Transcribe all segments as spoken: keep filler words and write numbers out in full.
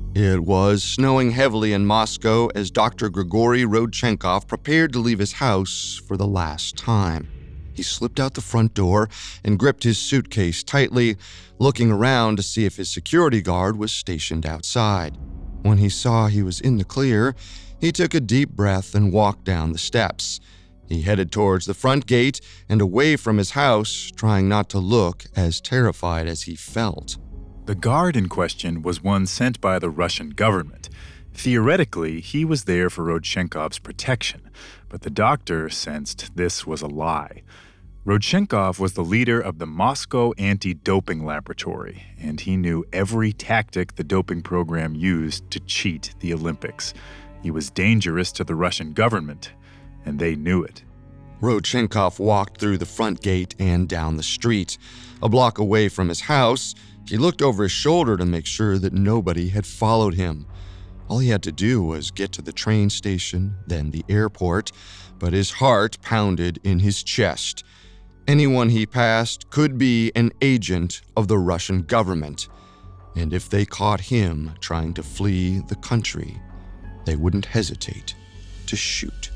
It was snowing heavily in Moscow as Doctor Grigory Rodchenkov prepared to leave his house for the last time. He slipped out the front door and gripped his suitcase tightly, looking around to see if his security guard was stationed outside. When he saw he was in the clear, he took a deep breath and walked down the steps. He headed towards the front gate and away from his house, trying not to look as terrified as he felt. The guard in question was one sent by the Russian government. Theoretically, he was there for Rodchenkov's protection, but the doctor sensed this was a lie. Rodchenkov was the leader of the Moscow Anti-Doping Laboratory, and he knew every tactic the doping program used to cheat the Olympics. He was dangerous to the Russian government, and they knew it. Rodchenkov walked through the front gate and down the street. A block away from his house, he looked over his shoulder to make sure that nobody had followed him. All he had to do was get to the train station, then the airport, but his heart pounded in his chest. Anyone he passed could be an agent of the Russian government, and if they caught him trying to flee the country, they wouldn't hesitate to shoot.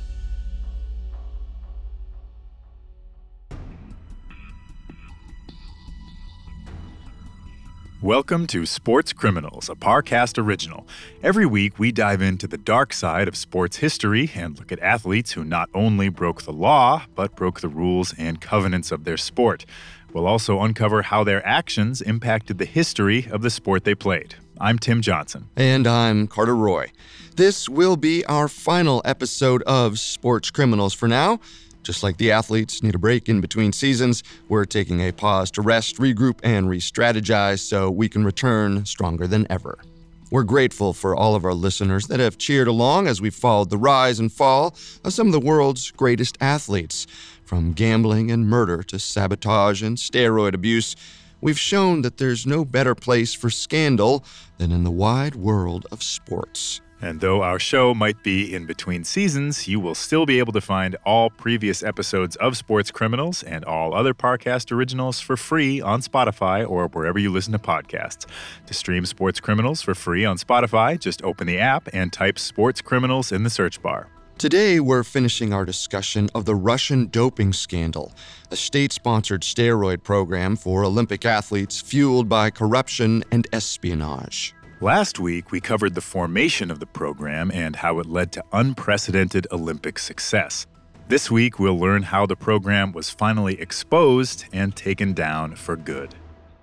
Welcome to Sports Criminals, a Parcast original. Every week, we dive into the dark side of sports history and look at athletes who not only broke the law, but broke the rules and covenants of their sport. We'll also uncover how their actions impacted the history of the sport they played. I'm Tim Johnson. And I'm Carter Roy. This will be our final episode of Sports Criminals for now. Just like the athletes need a break in between seasons, we're taking a pause to rest, regroup, and re-strategize so we can return stronger than ever. We're grateful for all of our listeners that have cheered along as we've followed the rise and fall of some of the world's greatest athletes. From gambling and murder to sabotage and steroid abuse, we've shown that there's no better place for scandal than in the wide world of sports. And though our show might be in between seasons, you will still be able to find all previous episodes of Sports Criminals and all other Parcast originals for free on Spotify or wherever you listen to podcasts. To stream Sports Criminals for free on Spotify, just open the app and type Sports Criminals in the search bar. Today, we're finishing our discussion of the Russian doping scandal, a state-sponsored steroid program for Olympic athletes fueled by corruption and espionage. Last week, we covered the formation of the program and how it led to unprecedented Olympic success. This week, we'll learn how the program was finally exposed and taken down for good.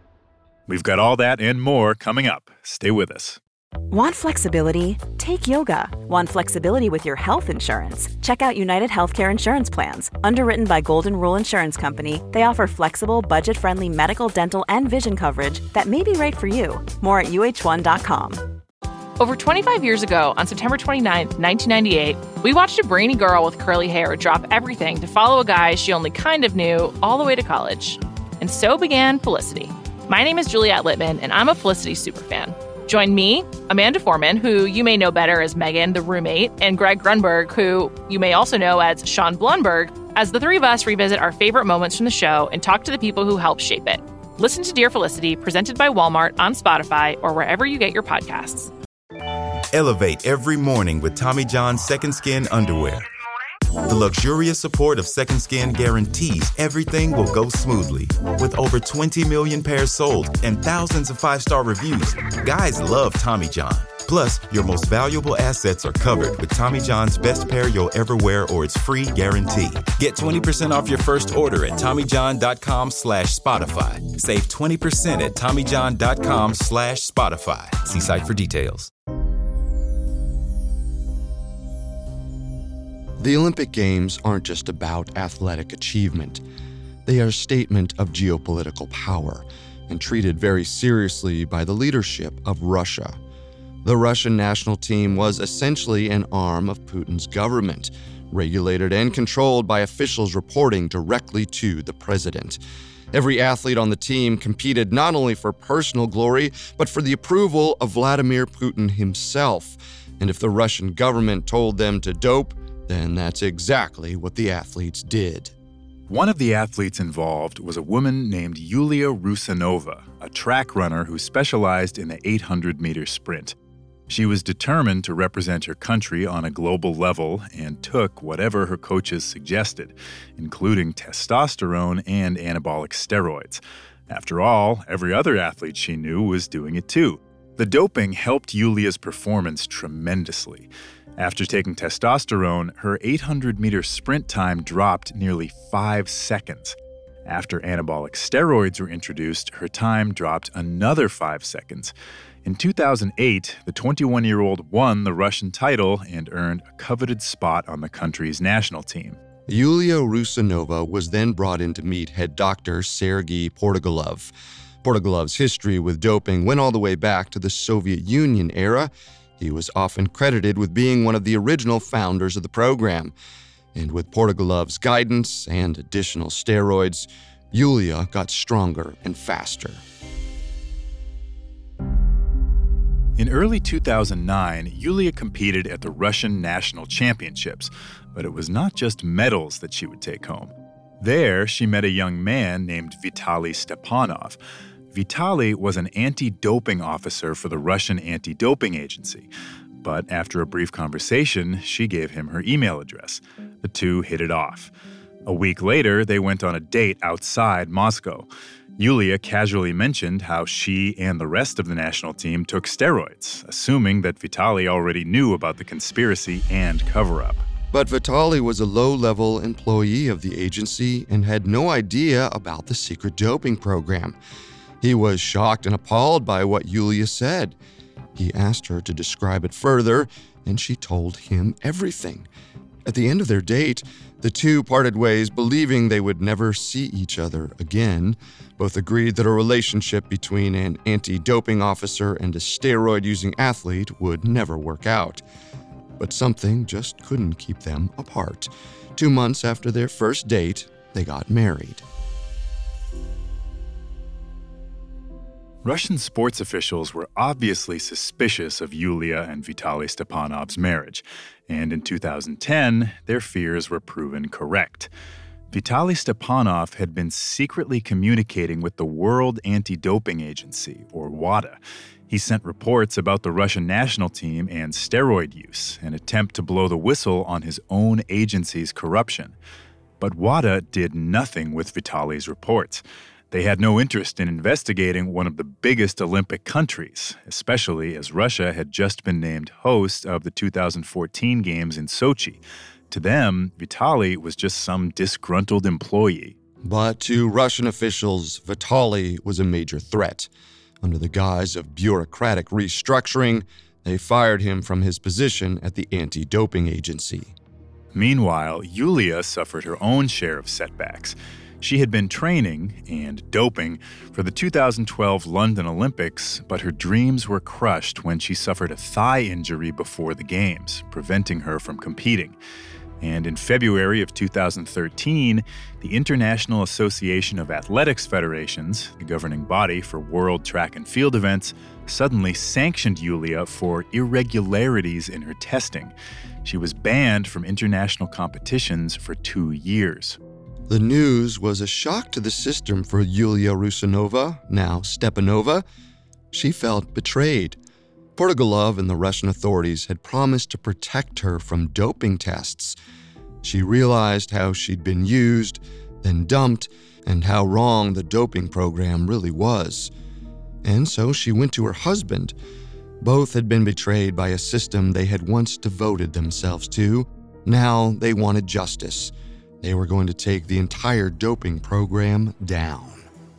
We've got all that and more coming up. Stay with us. Want flexibility? Take yoga. Want flexibility with your health insurance? Check out United Healthcare Insurance Plans. Underwritten by Golden Rule Insurance Company, they offer flexible, budget-friendly medical, dental, and vision coverage that may be right for you. More at U H one dot com. Over twenty-five years ago, on September twenty-ninth, nineteen ninety-eight, we watched a brainy girl with curly hair drop everything to follow a guy she only kind of knew all the way to college. And so began Felicity. My name is Juliette Littman, and I'm a Felicity superfan. Join me, Amanda Foreman, who you may know better as Megan, the roommate, and Greg Grunberg, who you may also know as Sean Blunberg, as the three of us revisit our favorite moments from the show and talk to the people who helped shape it. Listen to Dear Felicity, presented by Walmart on Spotify or wherever you get your podcasts. Elevate every morning with Tommy John's Second Skin underwear. The luxurious support of Second Skin guarantees everything will go smoothly. With over twenty million pairs sold and thousands of five-star reviews, guys love Tommy John. Plus, your most valuable assets are covered with Tommy John's best pair you'll ever wear or its free guarantee. Get twenty percent off your first order at TommyJohn.com slash Spotify. Save twenty percent at TommyJohn.com slash Spotify. See site for details. The Olympic Games aren't just about athletic achievement. They are a statement of geopolitical power and treated very seriously by the leadership of Russia. The Russian national team was essentially an arm of Putin's government, regulated and controlled by officials reporting directly to the president. Every athlete on the team competed not only for personal glory, but for the approval of Vladimir Putin himself. And if the Russian government told them to dope, then that's exactly what the athletes did. One of the athletes involved was a woman named Yulia Rusanova, a track runner who specialized in the eight hundred meter sprint. She was determined to represent her country on a global level and took whatever her coaches suggested, including testosterone and anabolic steroids. After all, every other athlete she knew was doing it too. The doping helped Yulia's performance tremendously. After taking testosterone, her eight hundred meter sprint time dropped nearly five seconds. After anabolic steroids were introduced, her time dropped another five seconds. In two thousand eight, the twenty-one-year-old won the Russian title and earned a coveted spot on the country's national team. Yulia Rusanova was then brought in to meet head doctor Sergei Portugalov. Portugalov's history with doping went all the way back to the Soviet Union era. He was often credited with being one of the original founders of the program. And with Portugalov's guidance and additional steroids, Yulia got stronger and faster. In early two thousand nine, Yulia competed at the Russian National Championships, but it was not just medals that she would take home. There, she met a young man named Vitaly Stepanov. Vitaly was an anti-doping officer for the Russian anti-doping agency, but after a brief conversation, she gave him her email address. The two hit it off. A week later, they went on a date outside Moscow. Yulia casually mentioned how she and the rest of the national team took steroids, assuming that Vitaly already knew about the conspiracy and cover-up. But Vitaly was a low-level employee of the agency and had no idea about the secret doping program. He was shocked and appalled by what Yulia said. He asked her to describe it further, and she told him everything. At the end of their date, the two parted ways believing they would never see each other again. Both agreed that a relationship between an anti-doping officer and a steroid-using athlete would never work out. But something just couldn't keep them apart. Two months after their first date, they got married. Russian sports officials were obviously suspicious of Yulia and Vitaly Stepanov's marriage, and in two thousand ten, their fears were proven correct. Vitaly Stepanov had been secretly communicating with the World Anti-Doping Agency, or WADA. He sent reports about the Russian national team and steroid use, an attempt to blow the whistle on his own agency's corruption. But WADA did nothing with Vitaly's reports. They had no interest in investigating one of the biggest Olympic countries, especially as Russia had just been named host of the two thousand fourteen Games in Sochi. To them, Vitaly was just some disgruntled employee. But to Russian officials, Vitaly was a major threat. Under the guise of bureaucratic restructuring, they fired him from his position at the anti-doping agency. Meanwhile, Yulia suffered her own share of setbacks. She had been training and doping for the two thousand twelve London Olympics, but her dreams were crushed when she suffered a thigh injury before the Games, preventing her from competing. And in February of two thousand thirteen, the International Association of Athletics Federations, the governing body for world track and field events, suddenly sanctioned Yulia for irregularities in her testing. She was banned from international competitions for two years. The news was a shock to the system for Yulia Rusanova, now Stepanova. She felt betrayed. Portugalov and the Russian authorities had promised to protect her from doping tests. She realized how she'd been used, then dumped, and how wrong the doping program really was. And so she went to her husband. Both had been betrayed by a system they had once devoted themselves to. Now they wanted justice. They were going to take the entire doping program down.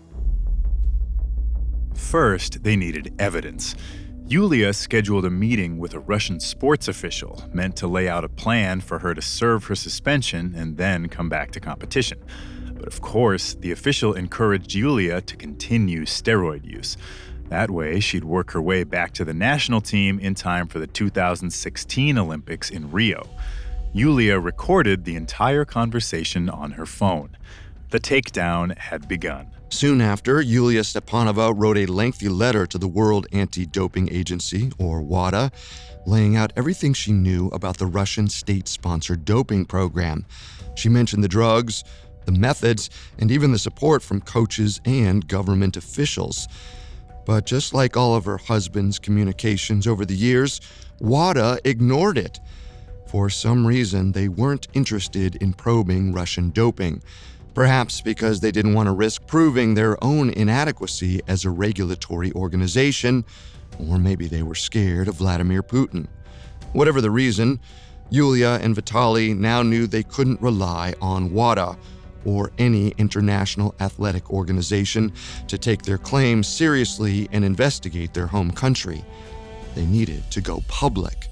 First, they needed evidence. Yulia scheduled a meeting with a Russian sports official meant to lay out a plan for her to serve her suspension and then come back to competition. But of course, the official encouraged Yulia to continue steroid use. That way, she'd work her way back to the national team in time for the two thousand sixteen Olympics in Rio. Yulia recorded the entire conversation on her phone. The takedown had begun. Soon after, Yulia Stepanova wrote a lengthy letter to the World Anti-Doping Agency, or WADA, laying out everything she knew about the Russian state-sponsored doping program. She mentioned the drugs, the methods, and even the support from coaches and government officials. But just like all of her husband's communications over the years, WADA ignored it. For some reason, they weren't interested in probing Russian doping, perhaps because they didn't want to risk proving their own inadequacy as a regulatory organization, or maybe they were scared of Vladimir Putin. Whatever the reason, Yulia and Vitaly now knew they couldn't rely on WADA or any international athletic organization to take their claims seriously and investigate their home country. They needed to go public.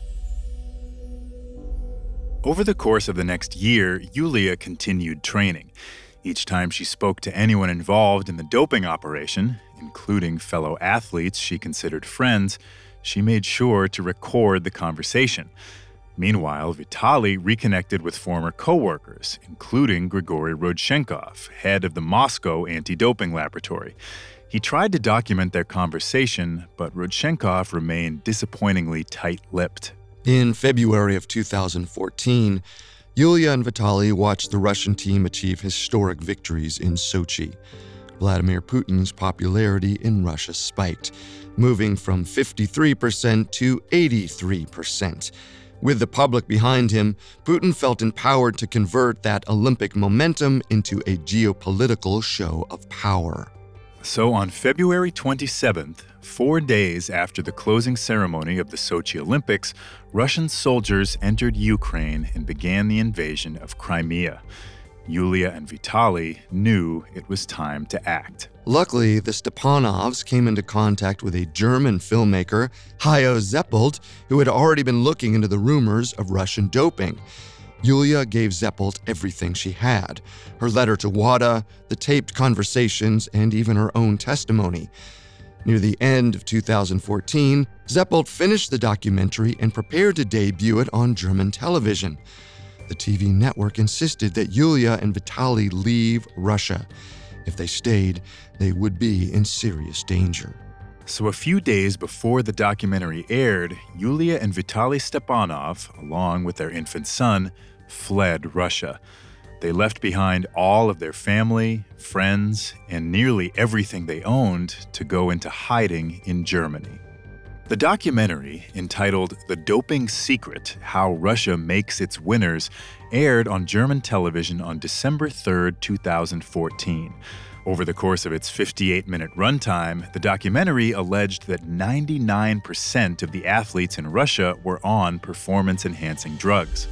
Over the course of the next year, Yulia continued training. Each time she spoke to anyone involved in the doping operation, including fellow athletes she considered friends, she made sure to record the conversation. Meanwhile, Vitaly reconnected with former co-workers, including Grigory Rodchenkov, head of the Moscow anti-doping laboratory. He tried to document their conversation, but Rodchenkov remained disappointingly tight-lipped. In February of two thousand fourteen, Yulia and Vitaly watched the Russian team achieve historic victories in Sochi. Vladimir Putin's popularity in Russia spiked, moving from fifty-three percent to eighty-three percent. With the public behind him, Putin felt empowered to convert that Olympic momentum into a geopolitical show of power. So on February twenty-seventh, four days after the closing ceremony of the Sochi Olympics, Russian soldiers entered Ukraine and began the invasion of Crimea. Yulia and Vitaly knew it was time to act. Luckily, the Stepanovs came into contact with a German filmmaker, Hayo Zeppold, who had already been looking into the rumors of Russian doping. Yulia gave Zeppold everything she had, her letter to WADA, the taped conversations, and even her own testimony. Near the end of two thousand fourteen, Zeppold finished the documentary and prepared to debut it on German television. The T V network insisted that Yulia and Vitaly leave Russia. If they stayed, they would be in serious danger. So a few days before the documentary aired, Yulia and Vitaly Stepanov, along with their infant son, fled Russia. They left behind all of their family, friends, and nearly everything they owned to go into hiding in Germany. The documentary, entitled The Doping Secret: How Russia Makes Its Winners, aired on German television on December third, two thousand fourteen. Over the course of its fifty-eight minute runtime, the documentary alleged that ninety-nine percent of the athletes in Russia were on performance-enhancing drugs.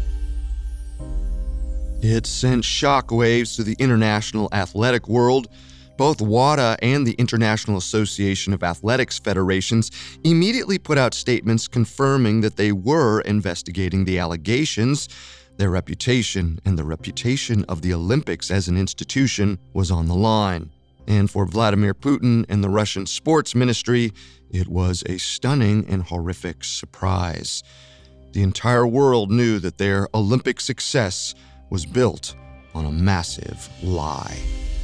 It sent shockwaves to the international athletic world. Both WADA and the International Association of Athletics Federations immediately put out statements confirming that they were investigating the allegations. Their reputation and the reputation of the Olympics as an institution was on the line. And for Vladimir Putin and the Russian sports ministry, it was a stunning and horrific surprise. The entire world knew that their Olympic success was built on a massive lie.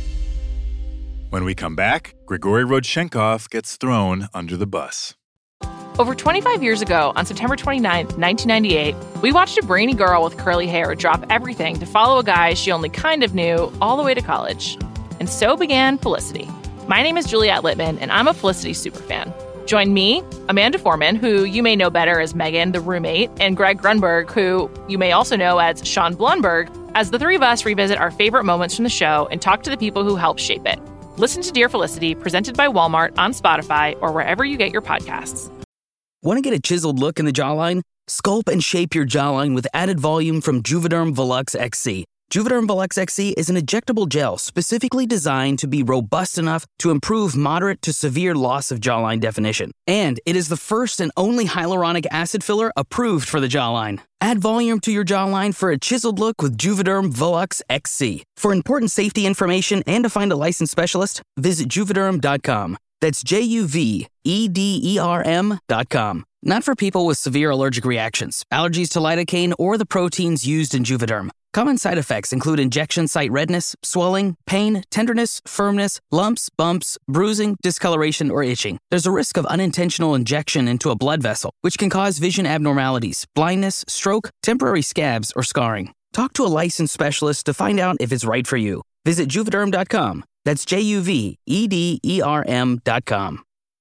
When we come back, Grigory Rodchenkov gets thrown under the bus. Over twenty-five years ago, on September twenty-ninth, nineteen ninety-eight, we watched a brainy girl with curly hair drop everything to follow a guy she only kind of knew all the way to college. And so began Felicity. My name is Juliette Littman, and I'm a Felicity superfan. Join me, Amanda Foreman, who you may know better as Megan, the roommate, and Greg Grunberg, who you may also know as Sean Blunberg, as the three of us revisit our favorite moments from the show and talk to the people who helped shape it. Listen to Dear Felicity, presented by Walmart on Spotify or wherever you get your podcasts. Want to get a chiseled look in the jawline? Sculpt and shape your jawline with added volume from Juvederm Volux X C. Juvederm Volux X C is an injectable gel specifically designed to be robust enough to improve moderate to severe loss of jawline definition. And it is the first and only hyaluronic acid filler approved for the jawline. Add volume to your jawline for a chiseled look with Juvederm Volux X C. For important safety information and to find a licensed specialist, visit Juvederm dot com. That's J U V E D E R M dot com. Not for people with severe allergic reactions, allergies to lidocaine, or the proteins used in Juvederm. Common side effects include injection site redness, swelling, pain, tenderness, firmness, lumps, bumps, bruising, discoloration, or itching. There's a risk of unintentional injection into a blood vessel, which can cause vision abnormalities, blindness, stroke, temporary scabs, or scarring. Talk to a licensed specialist to find out if it's right for you. Visit Juvederm dot com. That's J U V E D E R M dot com.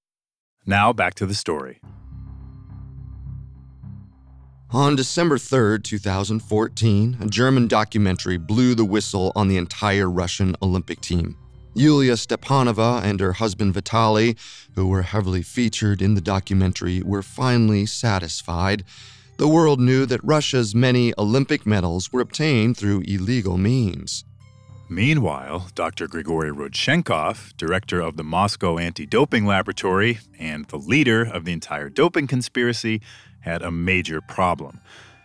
Now back to the story. On December third, twenty fourteen, a German documentary blew the whistle on the entire Russian Olympic team. Yulia Stepanova and her husband Vitaly, who were heavily featured in the documentary, were finally satisfied. The world knew that Russia's many Olympic medals were obtained through illegal means. Meanwhile, Doctor Grigory Rodchenkov, director of the Moscow Anti-Doping Laboratory and the leader of the entire doping conspiracy, had a major problem.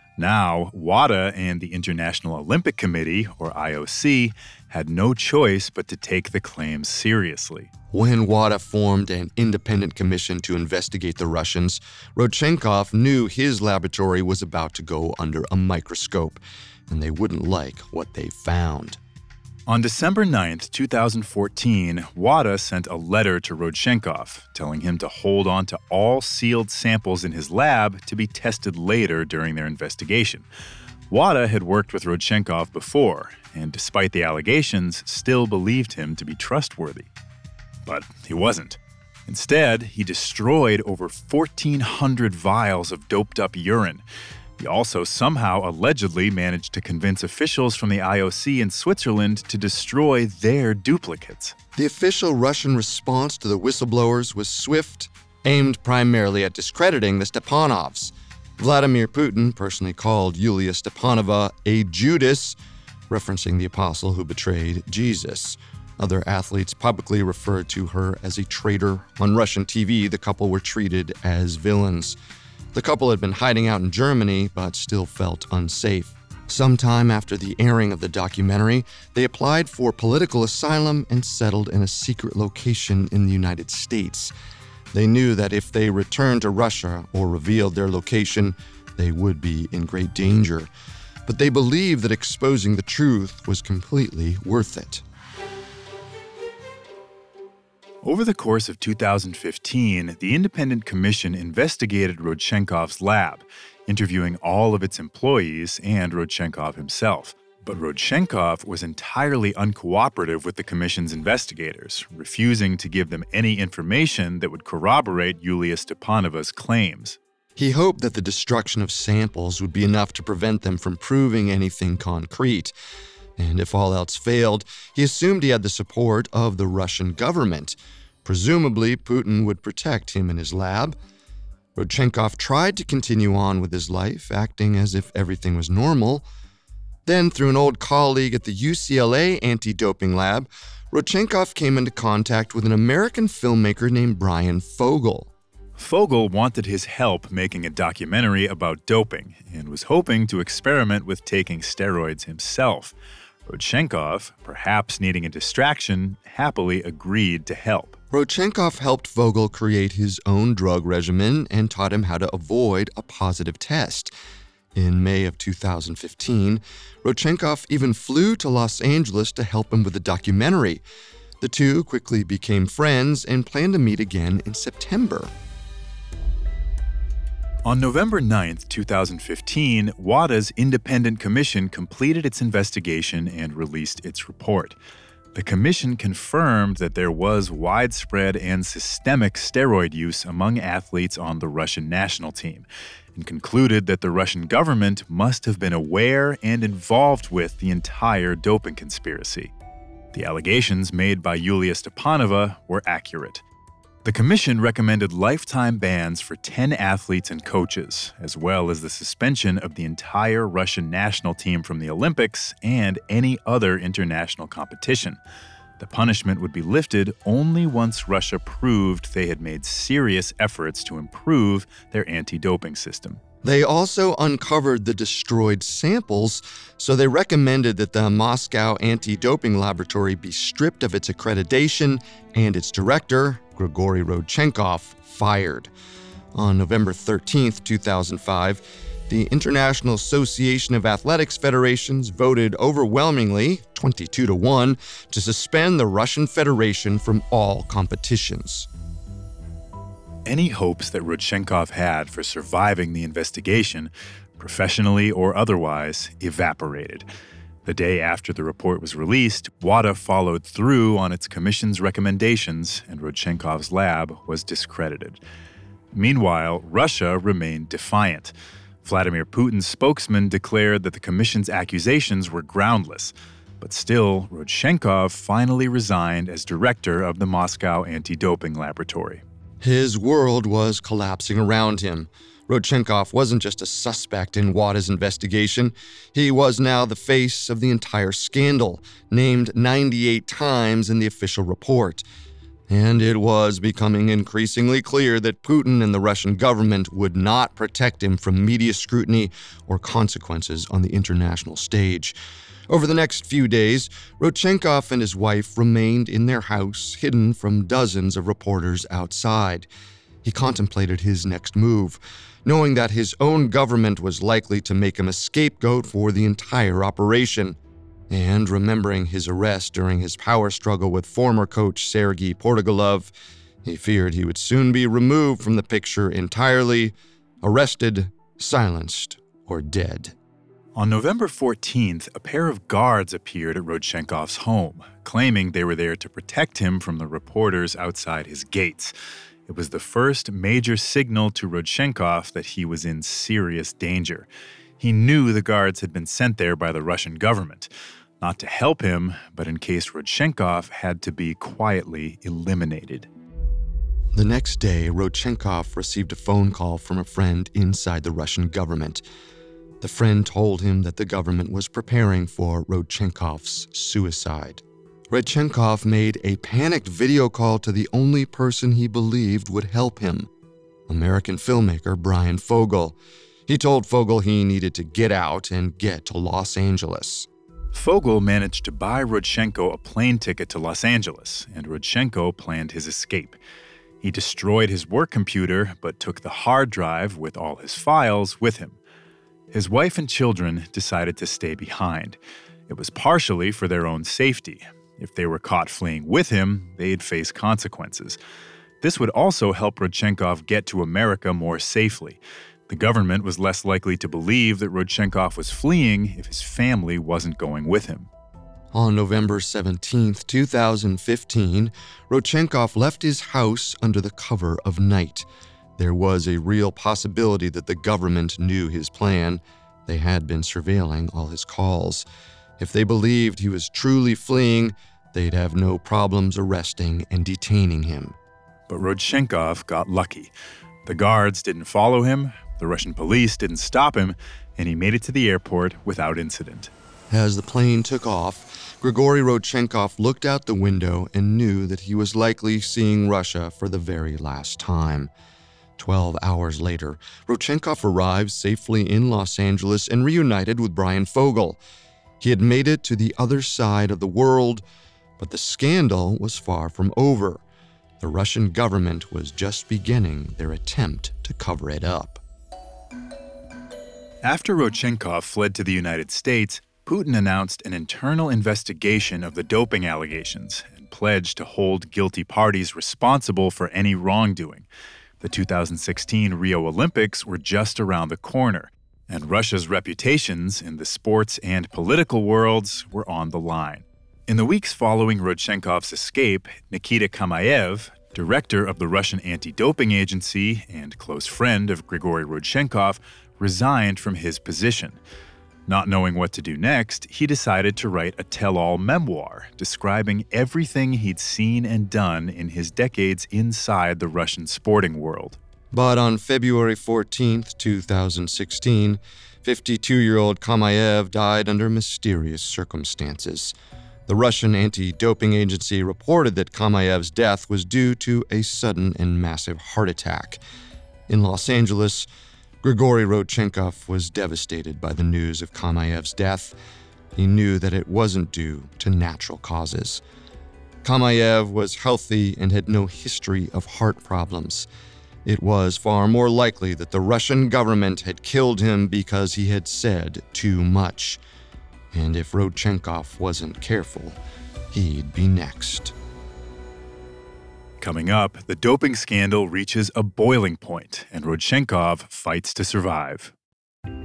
Now, WADA and the International Olympic Committee, or I O C, had no choice but to take the claims seriously. When WADA formed an independent commission to investigate the Russians, Rodchenkov knew his laboratory was about to go under a microscope, and they wouldn't like what they found. On December ninth, twenty fourteen, WADA sent a letter to Rodchenkov telling him to hold on to all sealed samples in his lab to be tested later during their investigation. WADA had worked with Rodchenkov before, and despite the allegations, still believed him to be trustworthy. But he wasn't. Instead, he destroyed over fourteen hundred vials of doped-up urine. He also somehow allegedly managed to convince officials from the I O C in Switzerland to destroy their duplicates. The official Russian response to the whistleblowers was swift, aimed primarily at discrediting the Stepanovs. Vladimir Putin personally called Yulia Stepanova a Judas, referencing the apostle who betrayed Jesus. Other athletes publicly referred to her as a traitor. On Russian T V, the couple were treated as villains. The couple had been hiding out in Germany, but still felt unsafe. Sometime after the airing of the documentary, they applied for political asylum and settled in a secret location in the United States. They knew that if they returned to Russia or revealed their location, they would be in great danger. But they believed that exposing the truth was completely worth it. Over the course of two thousand fifteen, the Independent Commission investigated Rodchenkov's lab, interviewing all of its employees and Rodchenkov himself. But Rodchenkov was entirely uncooperative with the Commission's investigators, refusing to give them any information that would corroborate Yulia Stepanova's claims. He hoped that the destruction of samples would be enough to prevent them from proving anything concrete. And if all else failed, he assumed he had the support of the Russian government. Presumably, Putin would protect him in his lab. Rodchenkov tried to continue on with his life, acting as if everything was normal. Then, through an old colleague at the U C L A anti-doping lab, Rodchenkov came into contact with an American filmmaker named Bryan Fogel. Fogel wanted his help making a documentary about doping and was hoping to experiment with taking steroids himself. Rodchenkov, perhaps needing a distraction, happily agreed to help. Rodchenkov helped Fogel create his own drug regimen and taught him how to avoid a positive test. In May of two thousand fifteen, Rodchenkov even flew to Los Angeles to help him with the documentary. The two quickly became friends and planned to meet again in September. On November ninth, two thousand fifteen, WADA's independent commission completed its investigation and released its report. The commission confirmed that there was widespread and systemic steroid use among athletes on the Russian national team, and concluded that the Russian government must have been aware and involved with the entire doping conspiracy. The allegations made by Yulia Stepanova were accurate. The commission recommended lifetime bans for ten athletes and coaches, as well as the suspension of the entire Russian national team from the Olympics and any other international competition. The punishment would be lifted only once Russia proved they had made serious efforts to improve their anti-doping system. They also uncovered the destroyed samples, so they recommended that the Moscow Anti-Doping Laboratory be stripped of its accreditation and its director, Grigory Rodchenkov, fired. On November thirteenth, two thousand five, the International Association of Athletics Federations voted overwhelmingly, twenty-two to one, to suspend the Russian Federation from all competitions. Any hopes that Rodchenkov had for surviving the investigation, professionally or otherwise, evaporated. The day after the report was released, WADA followed through on its commission's recommendations, and Rodchenkov's lab was discredited. Meanwhile, Russia remained defiant. Vladimir Putin's spokesman declared that the commission's accusations were groundless. But still, Rodchenkov finally resigned as director of the Moscow anti-doping laboratory. His world was collapsing around him. Rodchenkov wasn't just a suspect in WADA's investigation. He was now the face of the entire scandal, named ninety-eight times in the official report. And it was becoming increasingly clear that Putin and the Russian government would not protect him from media scrutiny or consequences on the international stage. Over the next few days, Rodchenkov and his wife remained in their house, hidden from dozens of reporters outside. He contemplated his next move, knowing that his own government was likely to make him a scapegoat for the entire operation. And remembering his arrest during his power struggle with former coach Sergei Portugalov, he feared he would soon be removed from the picture entirely, arrested, silenced, or dead. On November fourteenth, a pair of guards appeared at Rodchenkov's home, claiming they were there to protect him from the reporters outside his gates. It was the first major signal to Rodchenkov that he was in serious danger. He knew the guards had been sent there by the Russian government, not to help him, but in case Rodchenkov had to be quietly eliminated. The next day, Rodchenkov received a phone call from a friend inside the Russian government. The friend told him that the government was preparing for Rodchenkov's suicide. Rodchenkov made a panicked video call to the only person he believed would help him, American filmmaker Bryan Fogel. He told Fogel he needed to get out and get to Los Angeles. Fogel managed to buy Rodchenko a plane ticket to Los Angeles, and Rodchenko planned his escape. He destroyed his work computer, but took the hard drive with all his files with him. His wife and children decided to stay behind. It was partially for their own safety. If they were caught fleeing with him, they'd face consequences. This would also help Rodchenkov get to America more safely. The government was less likely to believe that Rodchenkov was fleeing if his family wasn't going with him. On November seventeenth, two thousand fifteen, Rodchenkov left his house under the cover of night. There was a real possibility that the government knew his plan. They had been surveilling all his calls. If they believed he was truly fleeing, they'd have no problems arresting and detaining him. But Rodchenkov got lucky. The guards didn't follow him, the Russian police didn't stop him, and he made it to the airport without incident. As the plane took off, Grigory Rodchenkov looked out the window and knew that he was likely seeing Russia for the very last time. Twelve hours later, Rodchenkov arrived safely in Los Angeles and reunited with Bryan Fogel. He had made it to the other side of the world, but the scandal was far from over. The Russian government was just beginning their attempt to cover it up. After Rodchenkov fled to the United States, Putin announced an internal investigation of the doping allegations and pledged to hold guilty parties responsible for any wrongdoing. The two thousand sixteen Rio Olympics were just around the corner, and Russia's reputations in the sports and political worlds were on the line. In the weeks following Rodchenkov's escape, Nikita Kamayev, director of the Russian anti-doping agency and close friend of Grigory Rodchenkov, resigned from his position. Not knowing what to do next, he decided to write a tell-all memoir describing everything he'd seen and done in his decades inside the Russian sporting world. But on February fourteenth, two thousand sixteen, fifty-two-year-old Kamayev died under mysterious circumstances. The Russian anti-doping agency reported that Kamayev's death was due to a sudden and massive heart attack. In Los Angeles, Grigory Rodchenkov was devastated by the news of Kamayev's death. He knew that it wasn't due to natural causes. Kamayev was healthy and had no history of heart problems. It was far more likely that the Russian government had killed him because he had said too much. And if Rodchenkov wasn't careful, he'd be next. Coming up, the doping scandal reaches a boiling point, and Rodchenkov fights to survive.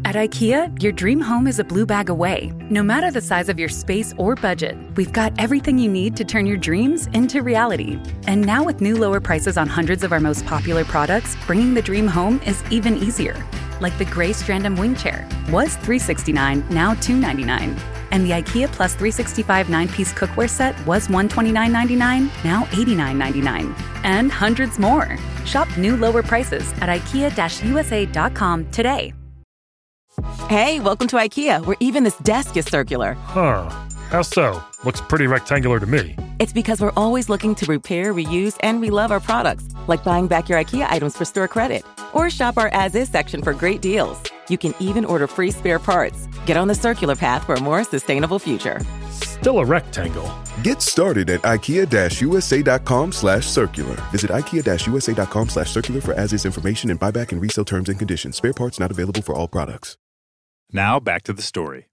At IKEA, your dream home is a blue bag away. No matter the size of your space or budget, we've got everything you need to turn your dreams into reality. And now with new lower prices on hundreds of our most popular products, bringing the dream home is even easier. Like the gray Strandom wing chair, was three hundred sixty-nine dollars, now two hundred ninety-nine dollars. And the IKEA Plus three sixty-five nine-piece cookware set was one hundred twenty-nine dollars and ninety-nine cents, now eighty-nine dollars and ninety-nine cents. And hundreds more. Shop new lower prices at ikea U S A dot com today. Hey, welcome to IKEA, where even this desk is circular. Huh. How so? Looks pretty rectangular to me. It's because we're always looking to repair, reuse, and relove our products, like buying back your IKEA items for store credit. Or shop our as-is section for great deals. You can even order free spare parts. Get on the circular path for a more sustainable future. Still a rectangle. Get started at ikea U S A dot com slash circular. Visit ikea U S A dot com slash circular for as-is information and buyback and resale terms and conditions. Spare parts not available for all products. Now back to the story.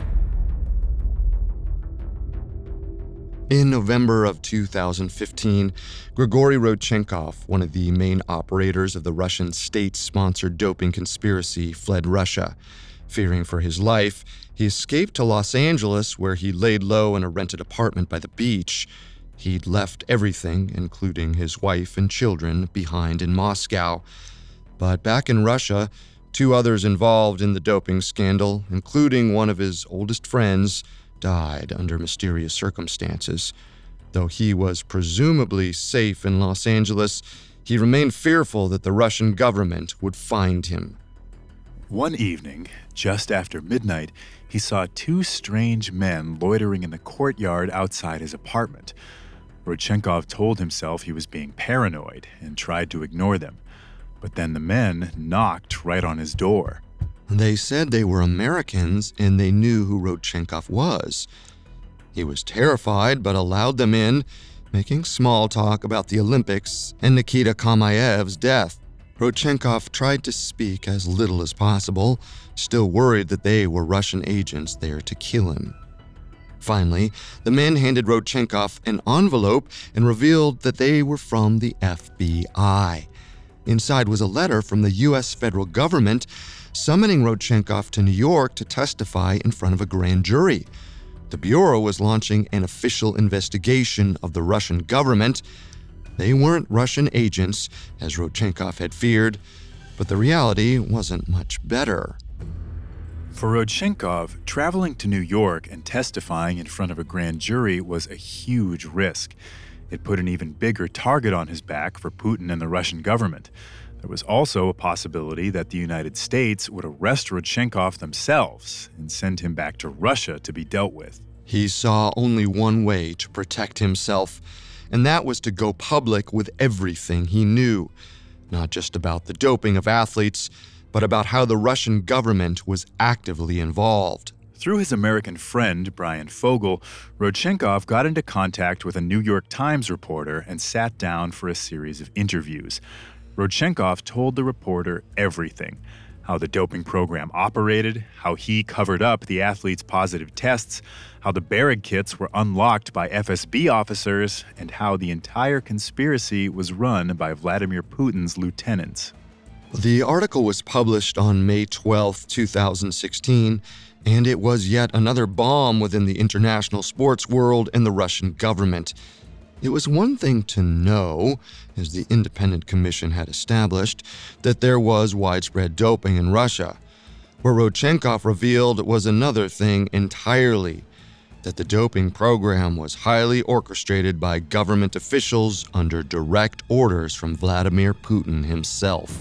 In November of two thousand fifteen, Grigory Rodchenkov, one of the main operators of the Russian state-sponsored doping conspiracy, fled Russia. Fearing for his life, he escaped to Los Angeles, where he laid low in a rented apartment by the beach. He'd left everything, including his wife and children, behind in Moscow. But back in Russia, two others involved in the doping scandal, including one of his oldest friends, died under mysterious circumstances. Though he was presumably safe in Los Angeles, he remained fearful that the Russian government would find him. One evening, just after midnight, he saw two strange men loitering in the courtyard outside his apartment. Rodchenkov told himself he was being paranoid and tried to ignore them. But then the men knocked right on his door. They said they were Americans and they knew who Rodchenkov was. He was terrified but allowed them in, making small talk about the Olympics and Nikita Kamaev's death. Rodchenkov tried to speak as little as possible, still worried that they were Russian agents there to kill him. Finally, the men handed Rodchenkov an envelope and revealed that they were from the F B I. Inside was a letter from the U S federal government summoning Rodchenkov to New York to testify in front of a grand jury. The Bureau was launching an official investigation of the Russian government. They weren't Russian agents, as Rodchenkov had feared, but the reality wasn't much better. For Rodchenkov, traveling to New York and testifying in front of a grand jury was a huge risk. It put an even bigger target on his back for Putin and the Russian government. There was also a possibility that the United States would arrest Rodchenkov themselves and send him back to Russia to be dealt with. He saw only one way to protect himself, and that was to go public with everything he knew, not just about the doping of athletes, but about how the Russian government was actively involved. Through his American friend, Brian Fogel, Rodchenkov got into contact with a New York Times reporter and sat down for a series of interviews. Rodchenkov told the reporter everything: how the doping program operated, how he covered up the athletes' positive tests, how the Bereg kits were unlocked by F S B officers, and how the entire conspiracy was run by Vladimir Putin's lieutenants. The article was published on May twelfth, two thousand sixteen, and it was yet another bomb within the international sports world and the Russian government. It was one thing to know, as the independent commission had established, that there was widespread doping in Russia. What Rodchenkov revealed was another thing entirely, that the doping program was highly orchestrated by government officials under direct orders from Vladimir Putin himself.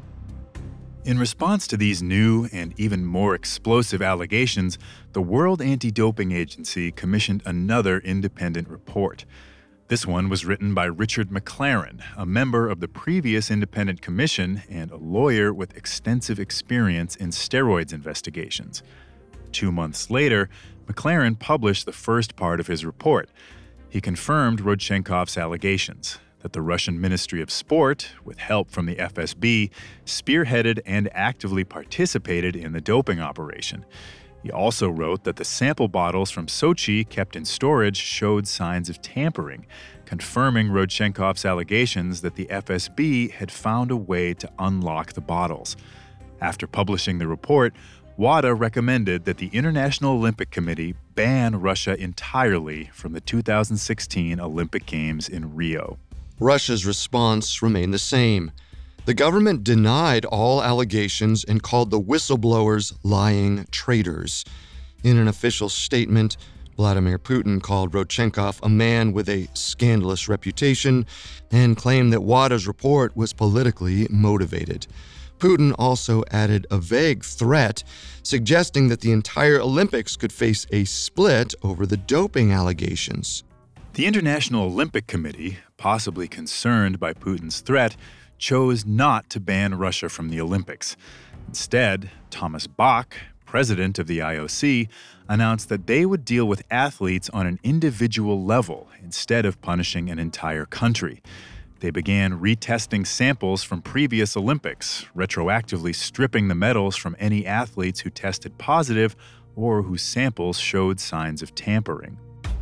In response to these new and even more explosive allegations, the World Anti-Doping Agency commissioned another independent report. This one was written by Richard McLaren, a member of the previous independent commission and a lawyer with extensive experience in steroids investigations. Two months later, McLaren published the first part of his report. He confirmed Rodchenkov's allegations that the Russian Ministry of Sport, with help from the F S B, spearheaded and actively participated in the doping operation. He also wrote that the sample bottles from Sochi kept in storage showed signs of tampering, confirming Rodchenkov's allegations that the F S B had found a way to unlock the bottles. After publishing the report, WADA recommended that the International Olympic Committee ban Russia entirely from the two thousand sixteen Olympic Games in Rio. Russia's response remained the same. The government denied all allegations and called the whistleblowers lying traitors. In an official statement, Vladimir Putin called Rodchenkov a man with a scandalous reputation and claimed that WADA's report was politically motivated. Putin also added a vague threat, suggesting that the entire Olympics could face a split over the doping allegations. The International Olympic Committee, possibly concerned by Putin's threat, chose not to ban Russia from the Olympics. Instead, Thomas Bach, president of the I O C, announced that they would deal with athletes on an individual level instead of punishing an entire country. They began retesting samples from previous Olympics, retroactively stripping the medals from any athletes who tested positive or whose samples showed signs of tampering.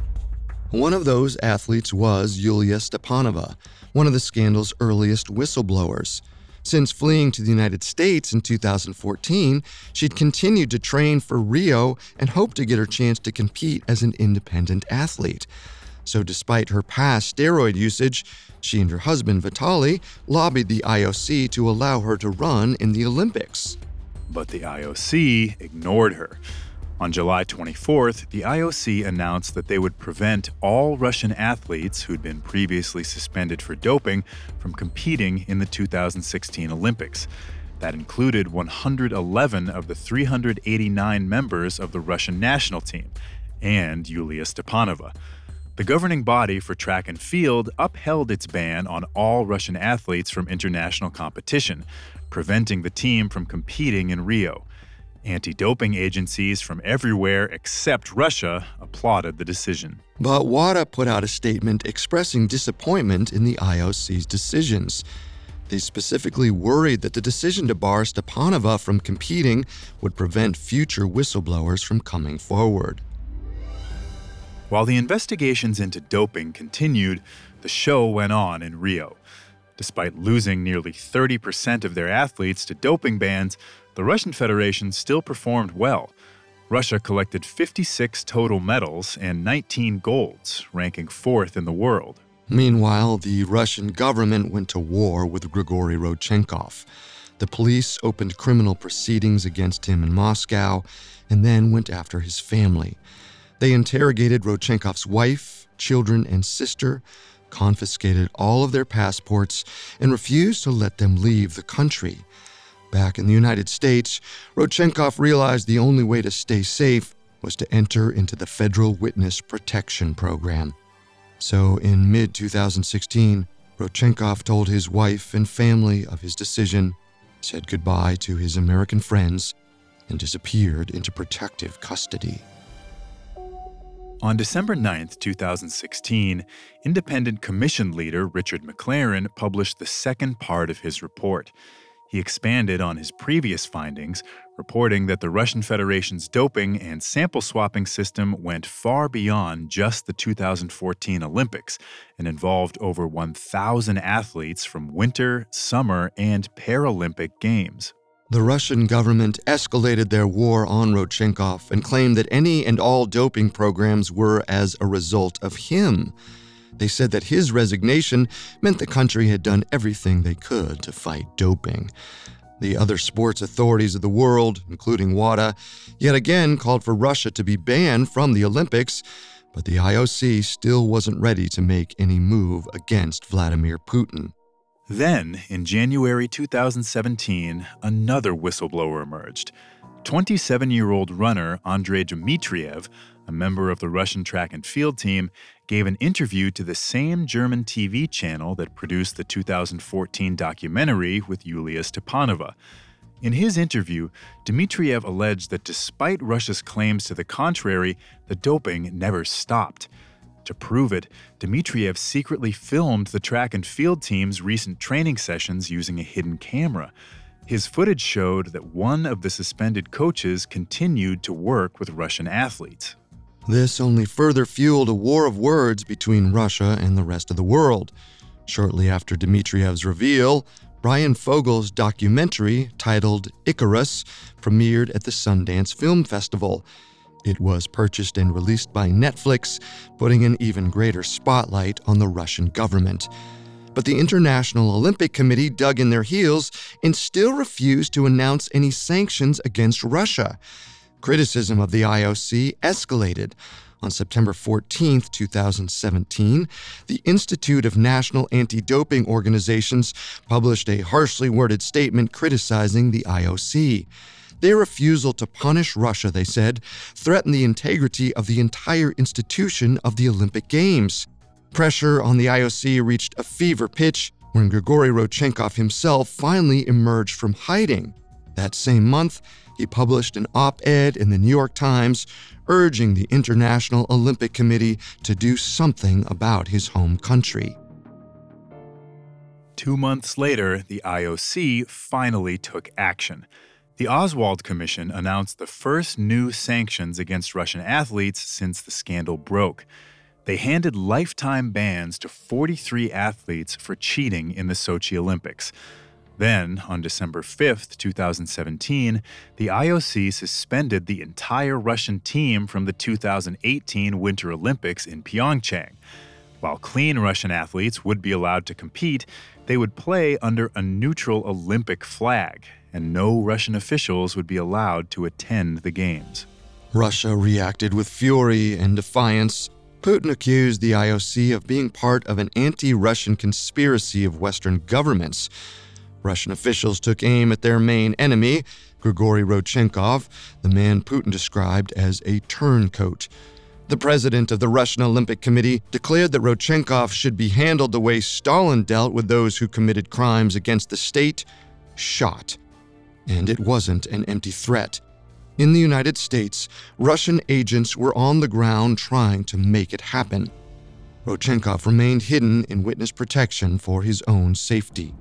One of those athletes was Yulia Stepanova, one of the scandal's earliest whistleblowers. Since fleeing to the United States in two thousand fourteen, she'd continued to train for Rio and hoped to get her chance to compete as an independent athlete. So despite her past steroid usage, she and her husband Vitaly lobbied the I O C to allow her to run in the Olympics. But the I O C ignored her. On July twenty-fourth, the I O C announced that they would prevent all Russian athletes who'd been previously suspended for doping from competing in the two thousand sixteen Olympics. That included one hundred eleven of the three hundred eighty-nine members of the Russian national team and Yulia Stepanova. The governing body for track and field upheld its ban on all Russian athletes from international competition, preventing the team from competing in Rio. Anti-doping agencies from everywhere except Russia applauded the decision. But WADA put out a statement expressing disappointment in the I O C's decisions. They specifically worried that the decision to bar Stepanova from competing would prevent future whistleblowers from coming forward. While the investigations into doping continued, the show went on in Rio. Despite losing nearly thirty percent of their athletes to doping bans, the Russian Federation still performed well. Russia collected fifty-six total medals and nineteen golds, ranking fourth in the world. Meanwhile, the Russian government went to war with Grigory Rodchenkov. The police opened criminal proceedings against him in Moscow and then went after his family. They interrogated Rodchenkov's wife, children, and sister, confiscated all of their passports, and refused to let them leave the country. Back in the United States, Rodchenkov realized the only way to stay safe was to enter into the Federal Witness Protection Program. So in mid twenty sixteen, Rodchenkov told his wife and family of his decision, said goodbye to his American friends, and disappeared into protective custody. On December ninth, twenty sixteen, independent commission leader Richard McLaren published the second part of his report. He expanded on his previous findings, reporting that the Russian Federation's doping and sample swapping system went far beyond just the two thousand fourteen Olympics and involved over one thousand athletes from Winter, Summer, and Paralympic Games. The Russian government escalated their war on Rodchenkov and claimed that any and all doping programs were as a result of him. They said that his resignation meant the country had done everything they could to fight doping. The other sports authorities of the world, including WADA, yet again called for Russia to be banned from the Olympics, but the I O C still wasn't ready to make any move against Vladimir Putin. Then, in January twenty seventeen, another whistleblower emerged. twenty-seven-year-old runner Andrei Dmitriev, a member of the Russian track and field team, gave an interview to the same German T V channel that produced the two thousand fourteen documentary with Yulia Stepanova. In his interview, Dmitriev alleged that despite Russia's claims to the contrary, the doping never stopped. To prove it, Dmitriev secretly filmed the track and field team's recent training sessions using a hidden camera. His footage showed that one of the suspended coaches continued to work with Russian athletes. This only further fueled a war of words between Russia and the rest of the world. Shortly after Dmitriev's reveal, Brian Fogel's documentary, titled Icarus, premiered at the Sundance Film Festival. It was purchased and released by Netflix, putting an even greater spotlight on the Russian government. But the International Olympic Committee dug in their heels and still refused to announce any sanctions against Russia. Criticism of the I O C escalated. On September fourteenth, twenty seventeen, the Institute of National Anti-Doping Organizations published a harshly worded statement criticizing the I O C. Their refusal to punish Russia, they said, threatened the integrity of the entire institution of the Olympic Games. Pressure on the I O C reached a fever pitch when Grigory Rodchenkov himself finally emerged from hiding. That same month, he published an op-ed in the New York Times urging the International Olympic Committee to do something about his home country. Two months later, the I O C finally took action. The Oswald Commission announced the first new sanctions against Russian athletes since the scandal broke. They handed lifetime bans to forty-three athletes for cheating in the Sochi Olympics. Then, on December fifth, twenty seventeen, the I O C suspended the entire Russian team from the two thousand eighteen Winter Olympics in Pyeongchang. While clean Russian athletes would be allowed to compete, they would play under a neutral Olympic flag, and no Russian officials would be allowed to attend the Games. Russia reacted with fury and defiance. Putin accused the I O C of being part of an anti-Russian conspiracy of Western governments. Russian officials took aim at their main enemy, Grigory Rodchenkov, the man Putin described as a turncoat. The president of the Russian Olympic Committee declared that Rodchenkov should be handled the way Stalin dealt with those who committed crimes against the state, shot. And it wasn't an empty threat. In the United States, Russian agents were on the ground trying to make it happen. Rodchenkov remained hidden in witness protection for his own safety.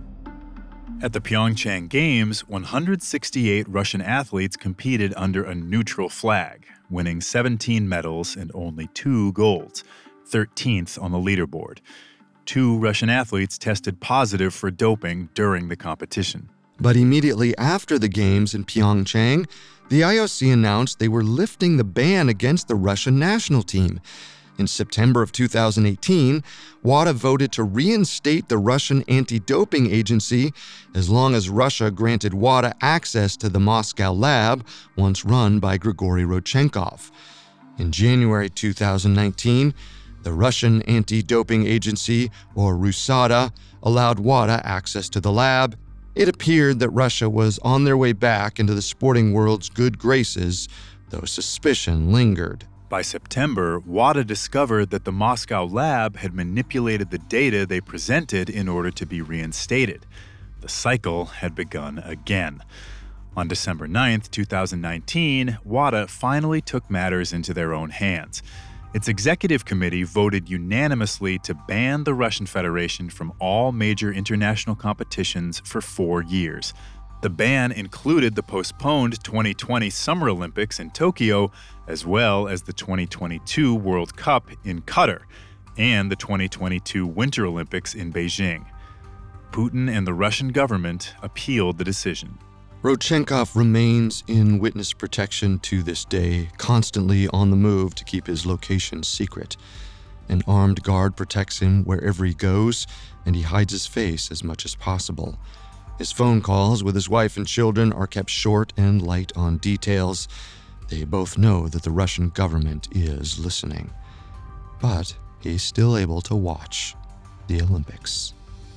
At the Pyeongchang Games, one hundred sixty-eight Russian athletes competed under a neutral flag, winning seventeen medals and only two golds, thirteenth on the leaderboard. Two Russian athletes tested positive for doping during the competition. But immediately after the Games in Pyeongchang, the I O C announced they were lifting the ban against the Russian national team. In September of two thousand eighteen, WADA voted to reinstate the Russian anti-doping agency as long as Russia granted WADA access to the Moscow lab once run by Grigory Rodchenkov. In January two thousand nineteen, the Russian anti-doping agency, or RUSADA, allowed WADA access to the lab. It appeared that Russia was on their way back into the sporting world's good graces, though suspicion lingered. By September, WADA discovered that the Moscow lab had manipulated the data they presented in order to be reinstated. The cycle had begun again. On December ninth, twenty nineteen, WADA finally took matters into their own hands. Its executive committee voted unanimously to ban the Russian Federation from all major international competitions for four years. The ban included the postponed twenty twenty Summer Olympics in Tokyo, as well as the twenty twenty-two World Cup in Qatar and the twenty twenty-two Winter Olympics in Beijing. Putin and the Russian government appealed the decision. Rodchenkov remains in witness protection to this day, constantly on the move to keep his location secret. An armed guard protects him wherever he goes, and he hides his face as much as possible. His phone calls with his wife and children are kept short and light on details. They both know that the Russian government is listening. But he's still able to watch the Olympics.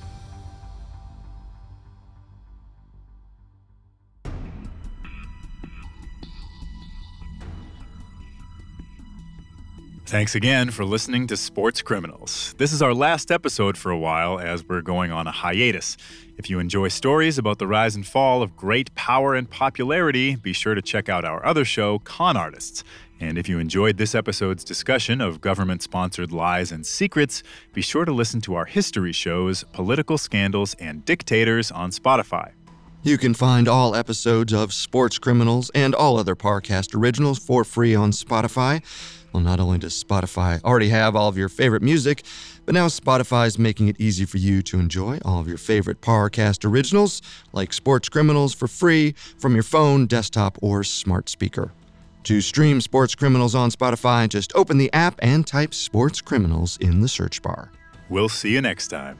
Thanks again for listening to Sports Criminals. This is our last episode for a while as we're going on a hiatus. If you enjoy stories about the rise and fall of great power and popularity, be sure to check out our other show, Con Artists. And if you enjoyed this episode's discussion of government-sponsored lies and secrets, be sure to listen to our history shows, Political Scandals and Dictators on Spotify. You can find all episodes of Sports Criminals and all other Parcast originals for free on Spotify. Well, not only does Spotify already have all of your favorite music, but now Spotify is making it easy for you to enjoy all of your favorite Parcast originals, like Sports Criminals, for free from your phone, desktop, or smart speaker. To stream Sports Criminals on Spotify, just open the app and type Sports Criminals in the search bar. We'll see you next time.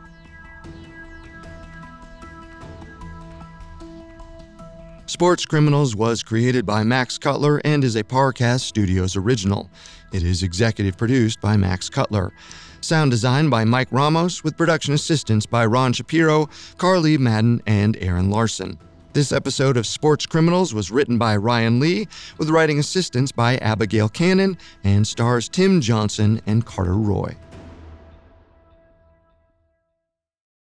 Sports Criminals was created by Max Cutler and is a Parcast Studios original. It is executive produced by Max Cutler. Sound design by Mike Ramos, with production assistance by Ron Shapiro, Carly Madden, and Aaron Larson. This episode of Sports Criminals was written by Ryan Lee, with writing assistance by Abigail Cannon, and stars Tim Johnson and Carter Roy.